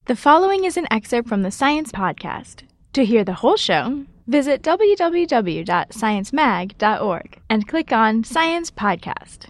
The following is an excerpt from the Science Podcast. To hear the whole show, visit www.sciencemag.org and click on Science Podcast.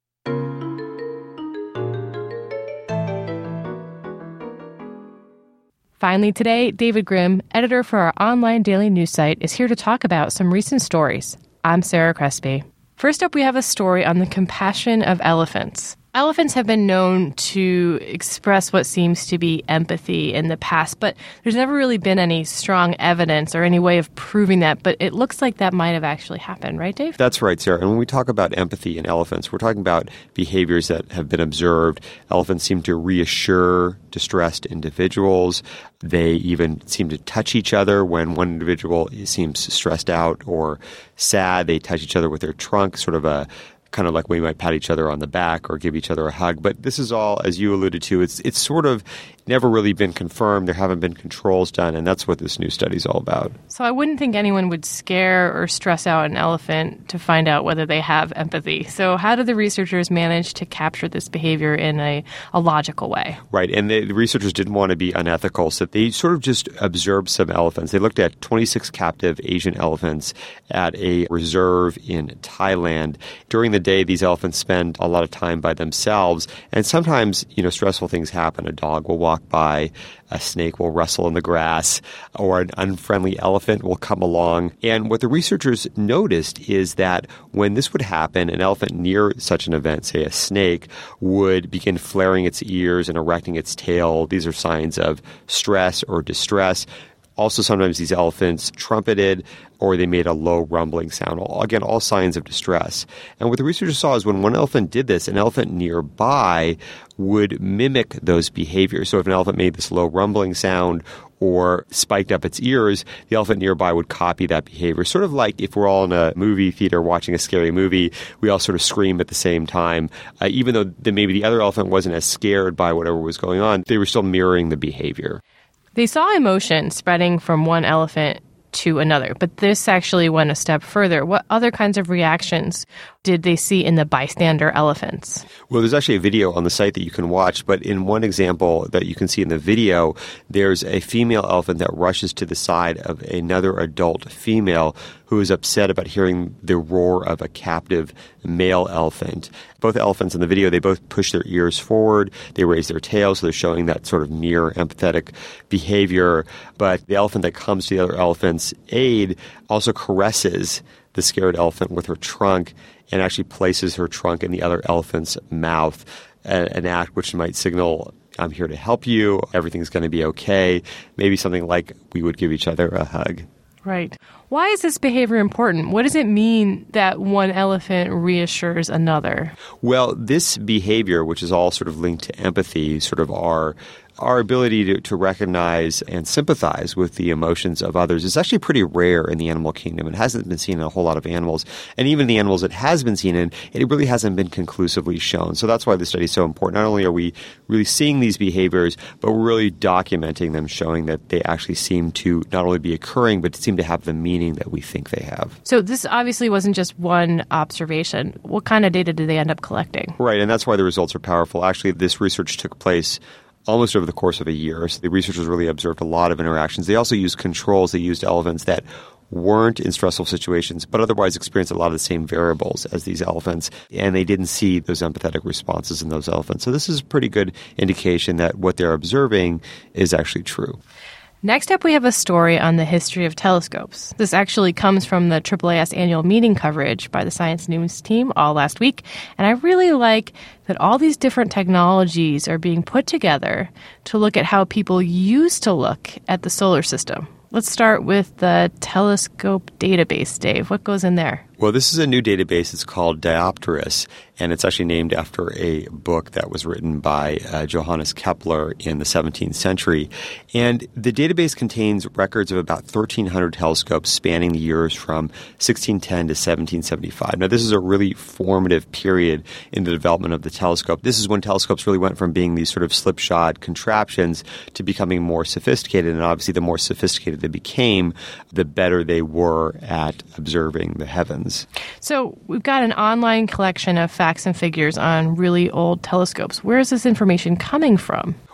Finally today, David Grimm, editor for our online daily news site, is here to talk about some recent stories. I'm Sarah Crespi. First up, we have a story on the compassion of elephants. Elephants have been known to express what seems to be empathy in the past, but there's never really been any strong evidence or any way of proving that. But it looks like that might have actually happened, right, Dave? That's right, Sarah. And when we talk about empathy in elephants, we're talking about behaviors that have been observed. Elephants seem to reassure distressed individuals. They even seem to touch each other when one individual seems stressed out or sad. They touch each other with their trunk, sort of a kind of like we might pat each other on the back or give each other a hug. But this is all, as you alluded to, it's sort of never really been confirmed. There haven't been controls done, and that's what this new study is all about. So I wouldn't think anyone would scare or stress out an elephant to find out whether they have empathy. So how did the researchers manage to capture this behavior in a logical way? Right, and the researchers didn't want to be unethical, so they sort of just observed some elephants. They looked at 26 captive Asian elephants at a reserve in Thailand. During the day, these elephants spend a lot of time by themselves, and sometimes, stressful things happen. A dog will walk by, a snake will rustle in the grass, or an unfriendly elephant will come along. And what the researchers noticed is that when this would happen, an elephant near such an event, say a snake, would begin flaring its ears and erecting its tail. These are signs of stress or distress. Also, sometimes these elephants trumpeted or they made a low rumbling sound. Again, all signs of distress. And what the researchers saw is when one elephant did this, an elephant nearby would mimic those behaviors. So if an elephant made this low rumbling sound or spiked up its ears, the elephant nearby would copy that behavior. Sort of like if we're all in a movie theater watching a scary movie, we all sort of scream at the same time. Even though maybe the other elephant wasn't as scared by whatever was going on, they were still mirroring the behavior. They saw emotion spreading from one elephant to another, but this actually went a step further. What other kinds of reactions did they see in the bystander elephants? Well, there's actually a video on the site that you can watch, but in one example that you can see in the video, there's a female elephant that rushes to the side of another adult female who is upset about hearing the roar of a captive male elephant. Both elephants in the video, they both push their ears forward, they raise their tails, so they're showing that sort of near empathetic behavior. But the elephant that comes to the other elephant's aid also caresses the scared elephant with her trunk and actually places her trunk in the other elephant's mouth, an act which might signal, I'm here to help you, everything's going to be okay. Maybe something like we would give each other a hug. Right. Why is this behavior important? What does it mean that one elephant reassures another? Well, this behavior, which is all sort of linked to empathy, sort of our ability to recognize and sympathize with the emotions of others is actually pretty rare in the animal kingdom. It hasn't been seen in a whole lot of animals. And even the animals it has been seen in, it really hasn't been conclusively shown. So that's why this study is so important. Not only are we really seeing these behaviors, but we're really documenting them, showing that they actually seem to not only be occurring, but seem to have the meaning that we think they have. So this obviously wasn't just one observation. What kind of data did they end up collecting? Right, and that's why the results are powerful. Actually, this research took place almost over the course of a year. So the researchers really observed a lot of interactions. They also used controls. They used elephants that weren't in stressful situations, but otherwise experienced a lot of the same variables as these elephants. And they didn't see those empathetic responses in those elephants. So this is a pretty good indication that what they're observing is actually true. Next up, we have a story on the history of telescopes. This actually comes from the AAAS annual meeting coverage by the Science News team all last week. And I really like that all these different technologies are being put together to look at how people used to look at the solar system. Let's start with the telescope database, Dave. What goes in there? Well, this is a new database. It's called Dioptrice, and it's actually named after a book that was written by Johannes Kepler in the 17th century. And the database contains records of about 1,300 telescopes spanning the years from 1610 to 1775. Now, this is a really formative period in the development of the telescope. This is when telescopes really went from being these sort of slipshod contraptions to becoming more sophisticated. And obviously, the more sophisticated they became, the better they were at observing the heavens. So we've got an online collection of facts and figures on really old telescopes. Where is this information coming from?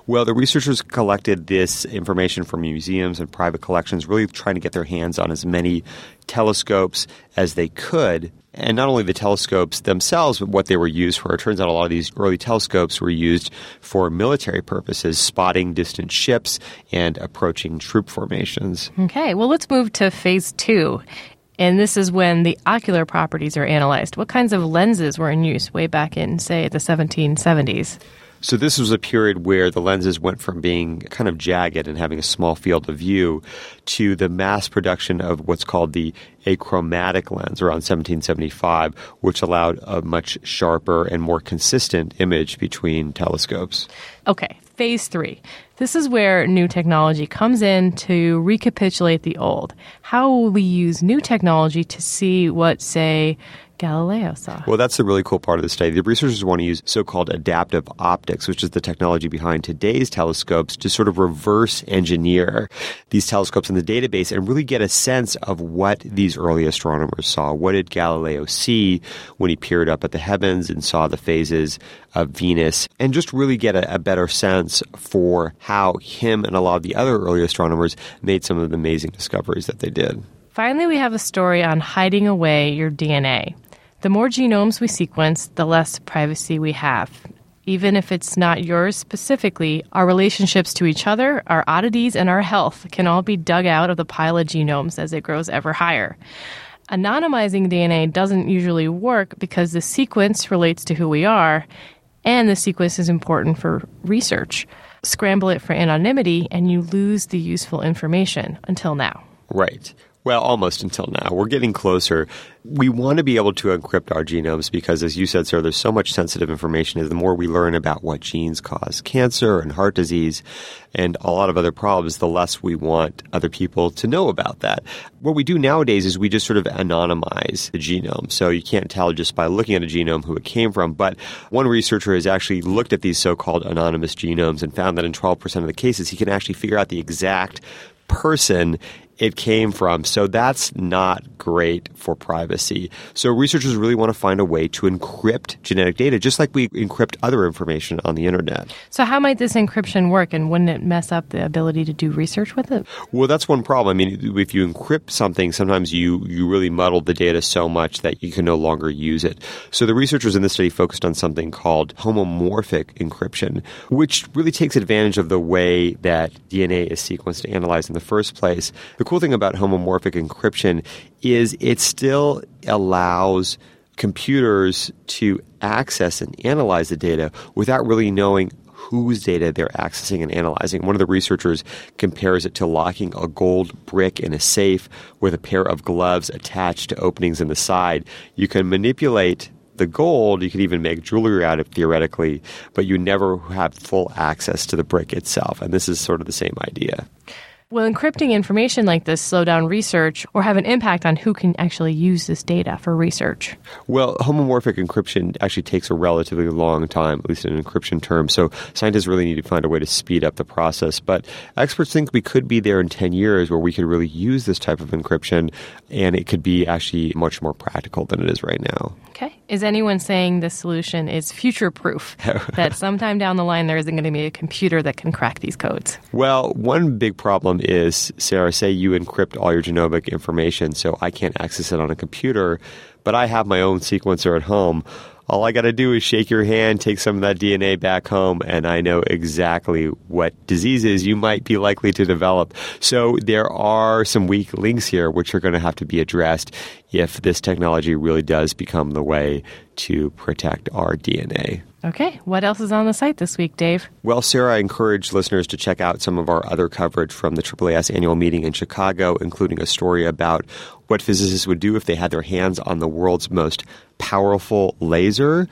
Well, the researchers collected this information from museums and private collections, really trying to get their hands on as many telescopes as they could. And not only the telescopes themselves, but what they were used for. It turns out a lot of these early telescopes were used for military purposes, spotting distant ships and approaching troop formations. Okay, well, let's move to phase 2. And this is when the ocular properties are analyzed. What kinds of lenses were in use way back in, say, the 1770s? So this was a period where the lenses went from being kind of jagged and having a small field of view to the mass production of what's called the achromatic lens around 1775, which allowed a much sharper and more consistent image between telescopes. Okay, phase 3. This is where new technology comes in to recapitulate the old. How will we use new technology to see what, say, Galileo saw? Well, that's the really cool part of the study. The researchers want to use so-called adaptive optics, which is the technology behind today's telescopes, to sort of reverse engineer these telescopes in the database and really get a sense of what these early astronomers saw. What did Galileo see when he peered up at the heavens and saw the phases of Venus, and just really get a better sense for how him and a lot of the other early astronomers made some of the amazing discoveries that they did. Finally, we have a story on hiding away your DNA. The more genomes we sequence, the less privacy we have. Even if it's not yours specifically, our relationships to each other, our oddities, and our health can all be dug out of the pile of genomes as it grows ever higher. Anonymizing DNA doesn't usually work because the sequence relates to who we are, and the sequence is important for research. Scramble it for anonymity, and you lose the useful information until now. Right. Well, almost until now. We're getting closer. We want to be able to encrypt our genomes because, as you said, Sarah, there's so much sensitive information. The more we learn about what genes cause cancer and heart disease and a lot of other problems, the less we want other people to know about that. What we do nowadays is we just sort of anonymize the genome. So you can't tell just by looking at a genome who it came from. But one researcher has actually looked at these so-called anonymous genomes and found that in 12% of the cases, he can actually figure out the exact person it came from. So that's not great for privacy. So researchers really want to find a way to encrypt genetic data, just like we encrypt other information on the internet. So how might this encryption work, and wouldn't it mess up the ability to do research with it? Well, that's one problem. I mean, if you encrypt something, sometimes you really muddle the data so much that you can no longer use it. So the researchers in this study focused on something called homomorphic encryption, which really takes advantage of the way that DNA is sequenced and analyzed in the first place. The cool thing about homomorphic encryption is it still allows computers to access and analyze the data without really knowing whose data they're accessing and analyzing. One of the researchers compares it to locking a gold brick in a safe with a pair of gloves attached to openings in the side. You can manipulate the gold, you could even make jewelry out of it theoretically, but you never have full access to the brick itself. And this is sort of the same idea. Will encrypting information like this slow down research or have an impact on who can actually use this data for research? Well, homomorphic encryption actually takes a relatively long time, at least in encryption terms. So scientists really need to find a way to speed up the process. But experts think we could be there in 10 years where we could really use this type of encryption, and it could be actually much more practical than it is right now. Okay. Is anyone saying this solution is future-proof, that sometime down the line there isn't going to be a computer that can crack these codes? Well, one big problem is, Sarah, say you encrypt all your genomic information, so I can't access it on a computer, but I have my own sequencer at home. All I got to do is shake your hand, take some of that DNA back home, and I know exactly what diseases you might be likely to develop. So there are some weak links here which are going to have to be addressed if this technology really does become the way to protect our DNA. Okay. What else is on the site this week, Dave? Well, Sarah, I encourage listeners to check out some of our other coverage from the AAAS annual meeting in Chicago, including a story about what physicists would do if they had their hands on the world's most powerful laser,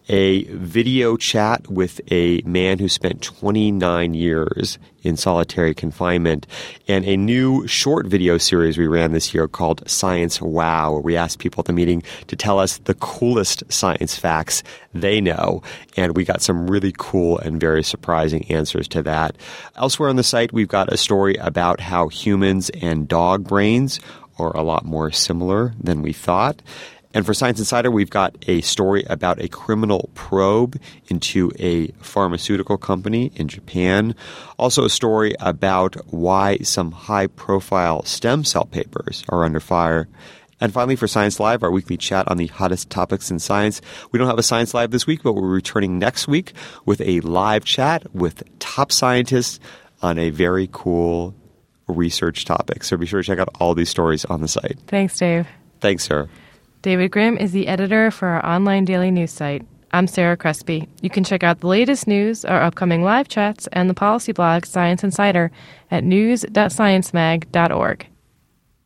a video chat with a man who spent 29 years in solitary confinement, and a new short video series we ran this year called Science Wow, where we asked people at the meeting to tell us the coolest science facts they know, and we got some really cool and very surprising answers to that. Elsewhere on the site, we've got a story about how humans and dog brains are a lot more similar than we thought. And for Science Insider, we've got a story about a criminal probe into a pharmaceutical company in Japan. Also a story about why some high-profile stem cell papers are under fire. And finally, for Science Live, our weekly chat on the hottest topics in science. We don't have a Science Live this week, but we're returning next week with a live chat with top scientists on a very cool research topic. So be sure to check out all these stories on the site. Thanks, Dave. Thanks, Sarah. David Grimm is the editor for our online daily news site. I'm Sarah Crespi. You can check out the latest news, our upcoming live chats, and the policy blog Science Insider at news.sciencemag.org.